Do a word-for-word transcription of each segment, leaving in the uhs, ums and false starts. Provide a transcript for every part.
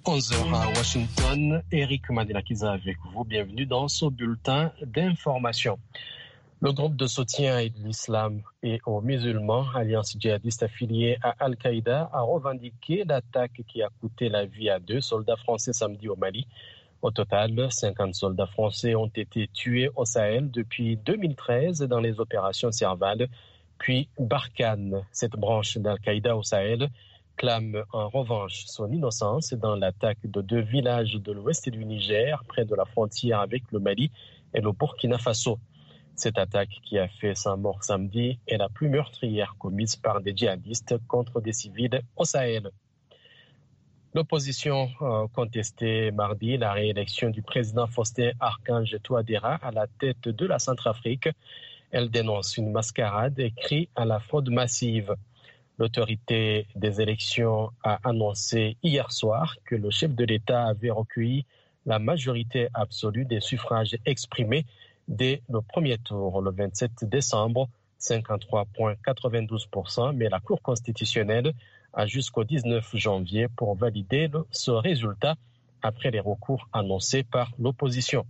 onze heures à Washington. Eric Madelakiza avec vous. Bienvenue dans ce bulletin d'information. Le groupe de soutien à l'islam et aux musulmans, alliance djihadiste affiliée à Al-Qaïda, a revendiqué l'attaque qui a coûté la vie à deux soldats français samedi au Mali. Au total, cinquante soldats français ont été tués au Sahel depuis deux mille treize dans les opérations Serval, puis Barkhane. Cette branche d'Al-Qaïda au Sahel clame en revanche son innocence dans l'attaque de deux villages de l'ouest du Niger, près de la frontière avec le Mali et le Burkina Faso. Cette attaque qui a fait cent morts samedi est la plus meurtrière commise par des djihadistes contre des civils au Sahel. L'opposition a contesté mardi la réélection du président Faustin Archange Touadéra à la tête de la Centrafrique. Elle dénonce une mascarade et crie à la fraude massive. L'autorité des élections a annoncé hier soir que le chef de l'État avait recueilli la majorité absolue des suffrages exprimés dès le premier tour, le vingt-sept décembre, cinquante-trois virgule quatre-vingt-douze pour cent, mais la Cour constitutionnelle a jusqu'au dix-neuf janvier pour valider le, ce résultat après les recours annoncés par l'opposition.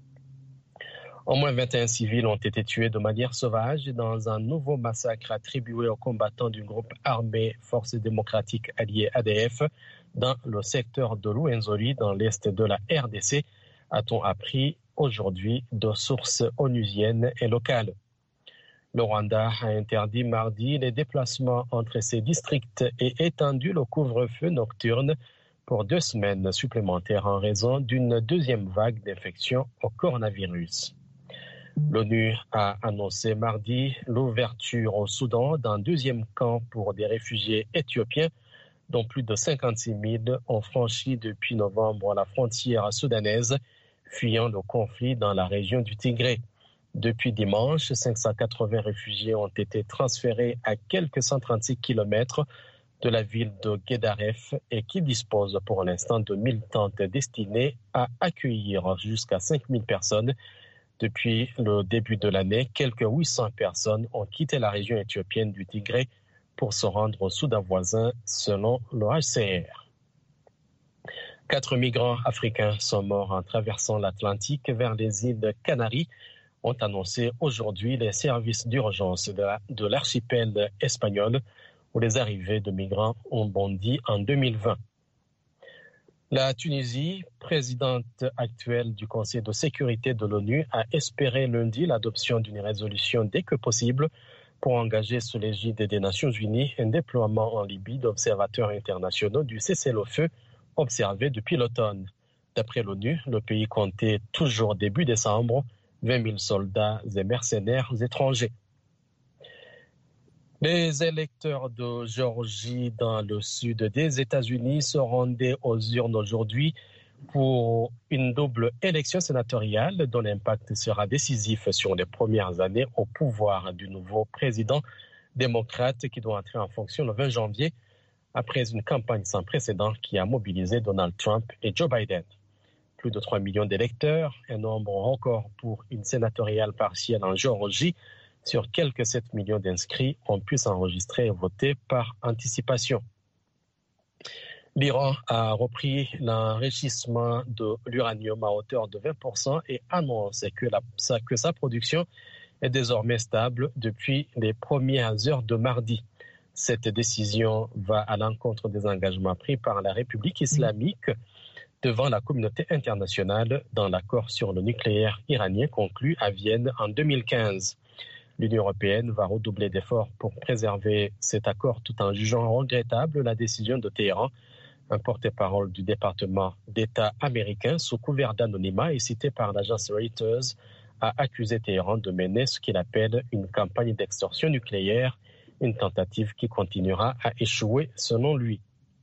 Au moins vingt et un civils ont été tués de manière sauvage dans un nouveau massacre attribué aux combattants du groupe armé Forces démocratiques alliées A D F dans le secteur de Rwenzori, dans l'est de la R D C, a-t-on appris aujourd'hui de sources onusiennes et locales. Le Rwanda a interdit mardi les déplacements entre ces districts et étendu le couvre-feu nocturne pour deux semaines supplémentaires en raison d'une deuxième vague d'infection au coronavirus. L'ONU a annoncé mardi l'ouverture au Soudan d'un deuxième camp pour des réfugiés éthiopiens, dont plus de cinquante-six mille ont franchi depuis novembre la frontière soudanaise, fuyant le conflit dans la région du Tigré. Depuis dimanche, cinq cent quatre-vingts réfugiés ont été transférés à quelques cent trente-six kilomètres de la ville de Guédaref et qui disposent pour l'instant de mille tentes destinées à accueillir jusqu'à cinq mille personnes. Depuis le début de l'année, quelques huit cents personnes ont quitté la région éthiopienne du Tigré pour se rendre au Soudan voisin, selon le H C R. Quatre migrants africains sont morts en traversant l'Atlantique vers les îles Canaries, ont annoncé aujourd'hui les services d'urgence de, la, de l'archipel espagnol, où les arrivées de migrants ont bondi en deux mille vingt. La Tunisie, présidente actuelle du Conseil de sécurité de l'ONU, a espéré lundi l'adoption d'une résolution dès que possible pour engager sous l'égide des Nations Unies un déploiement en Libye d'observateurs internationaux du cessez-le-feu observé depuis l'automne. D'après l'ONU, le pays comptait toujours début décembre vingt mille soldats et mercenaires étrangers. Les électeurs de Géorgie dans le sud des États-Unis se rendaient aux urnes aujourd'hui pour une double élection sénatoriale dont l'impact sera décisif sur les premières années au pouvoir du nouveau président démocrate qui doit entrer en fonction le vingt janvier après une campagne sans précédent qui a mobilisé Donald Trump et Joe Biden. Plus de trois millions d'électeurs, un nombre record pour une sénatoriale partielle en Géorgie. Sur quelques sept millions d'inscrits, on pu s'enregistrer et voter par anticipation. L'Iran a repris l'enrichissement de l'uranium à hauteur de vingt pour cent et annonce que, la, que sa production est désormais stable depuis les premières heures de mardi. Cette décision va à l'encontre des engagements pris par la République islamique devant la communauté internationale dans l'accord sur le nucléaire iranien conclu à Vienne en deux mille quinze. L'Union européenne va redoubler d'efforts pour préserver cet accord tout en jugeant regrettable la décision de Téhéran. Un porte-parole du département d'État américain sous couvert d'anonymat et cité par l'agence Reuters a accusé Téhéran de mener ce qu'il appelle une campagne d'extorsion nucléaire, une tentative qui continuera à échouer selon lui.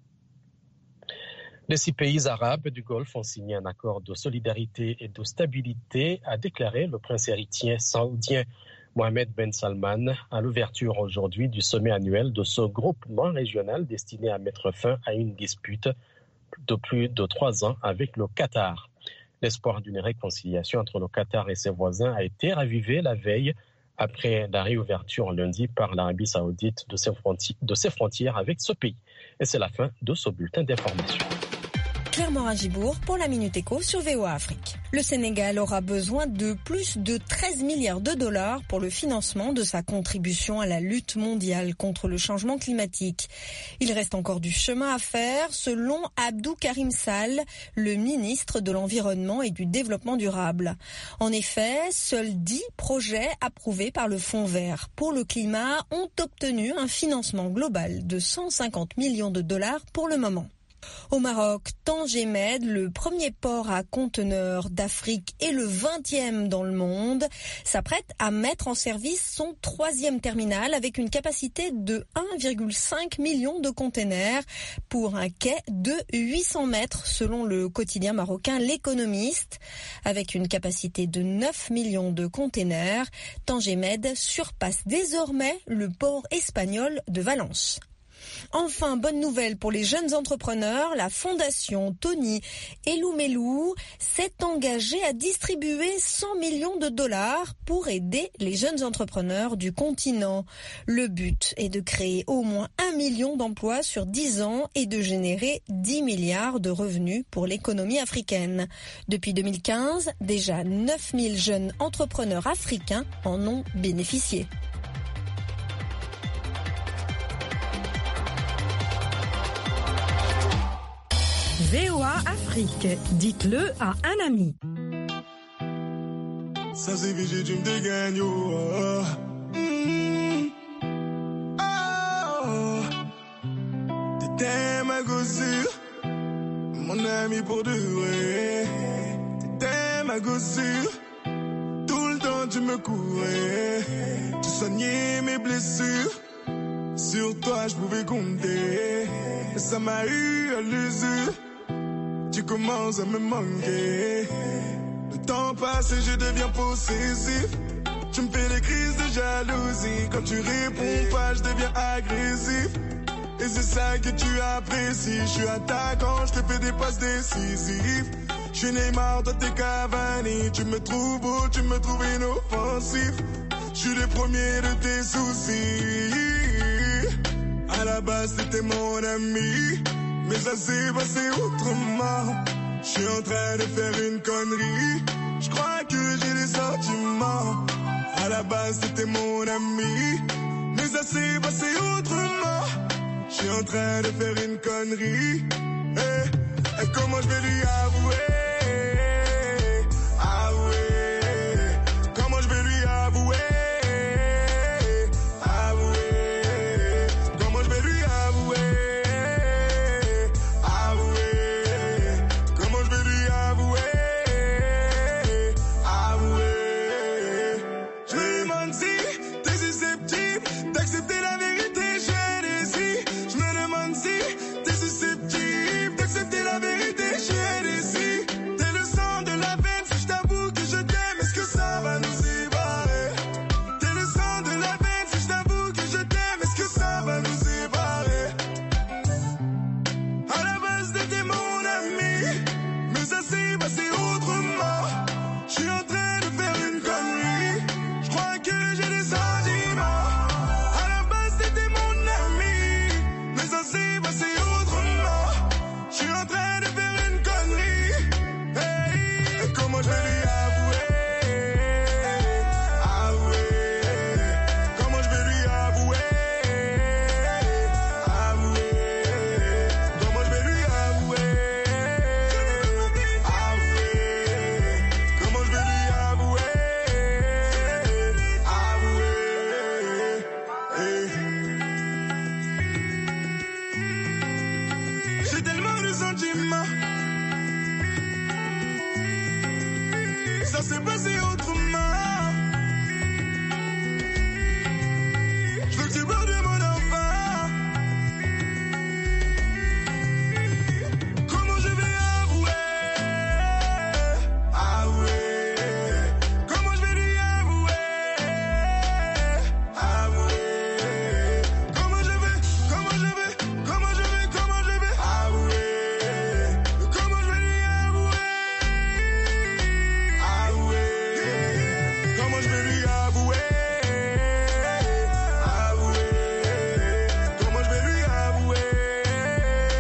Les six pays arabes du Golfe ont signé un accord de solidarité et de stabilité, a déclaré le prince héritier saoudien Mohammed Ben Salman à l'ouverture aujourd'hui du sommet annuel de ce groupement régional destiné à mettre fin à une dispute de plus de trois ans avec le Qatar. L'espoir d'une réconciliation entre le Qatar et ses voisins a été ravivé la veille après la réouverture lundi par l'Arabie saoudite de ses frontières, de ses frontières avec ce pays. Et c'est la fin de ce bulletin d'information. Claire Morin-Gibourg pour la Minute Éco sur V O A Afrique. Le Sénégal aura besoin de plus de treize milliards de dollars pour le financement de sa contribution à la lutte mondiale contre le changement climatique. Il reste encore du chemin à faire, selon Abdou Karim Sall, le ministre de l'Environnement et du Développement durable. En effet, seuls dix projets approuvés par le Fonds vert pour le climat ont obtenu un financement global de cent cinquante millions de dollars pour le moment. Au Maroc, Tanger Med, le premier port à conteneurs d'Afrique et le vingtième dans le monde, s'apprête à mettre en service son troisième terminal avec une capacité de un virgule cinq million de conteneurs pour un quai de huit cents mètres selon le quotidien marocain L'Économiste. Avec une capacité de neuf millions de conteneurs, Tanger Med surpasse désormais le port espagnol de Valence. Enfin, bonne nouvelle pour les jeunes entrepreneurs, la fondation Tony Elumelu s'est engagée à distribuer cent millions de dollars pour aider les jeunes entrepreneurs du continent. Le but est de créer au moins un million d'emplois sur dix ans et de générer dix milliards de revenus pour l'économie africaine. Depuis deux mille quinze, déjà neuf mille jeunes entrepreneurs africains en ont bénéficié. V O A Afrique, dites-le à un ami. Ça c'est vigile, tu me dégagnes, oh. Mm. Oh. T'étais ma gossure, mon ami pour de vrai. T'étais ma gossure, tout le temps tu me courais. Tu soignais mes blessures, sur toi je pouvais compter. Ça m'a eu à l'usure. Tu commences à me manquer. Le temps passe et je deviens possessif. Tu me fais des crises de jalousie. Quand tu réponds pas, je deviens agressif. Et c'est ça que tu apprécies. Je suis attaquant, je te fais des passes décisives. Je suis Neymar, toi t'es Cavani. Tu me trouves beau, tu me trouves inoffensif. Je suis le premier de tes soucis. À la base t'étais mon ami, mais ça s'est passé autrement. Je suis en train de faire une connerie. Je crois que j'ai des sentiments. À la base c'était mon ami, mais ça s'est passé autrement. Je suis en train de faire une connerie. Et, et comment je vais lui avouer? Avouer. Comment je vais lui avouer? Ça s'est passé autrement.